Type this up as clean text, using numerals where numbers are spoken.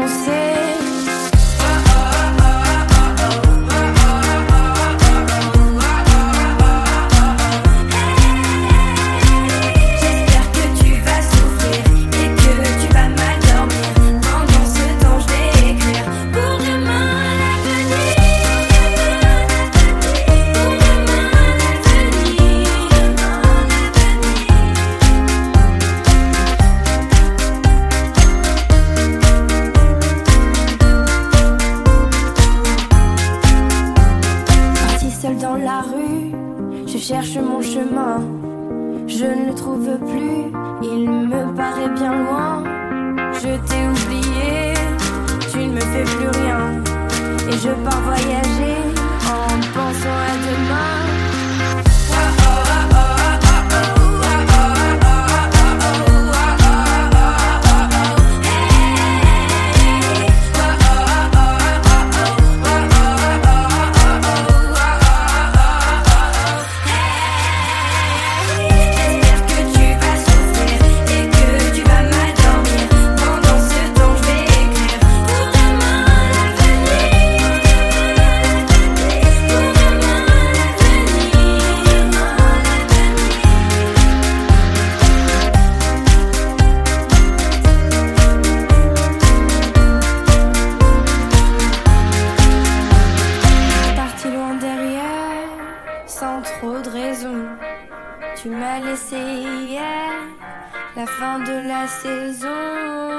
commencer. Dans la rue, je cherche mon chemin, je ne le trouve plus, il me paraît bien loin. Je t'ai oublié, tu ne me fais plus rien, et je pars voyager en pensant à demain. Sans trop de raison, tu m'as laissé hier, la fin de la saison.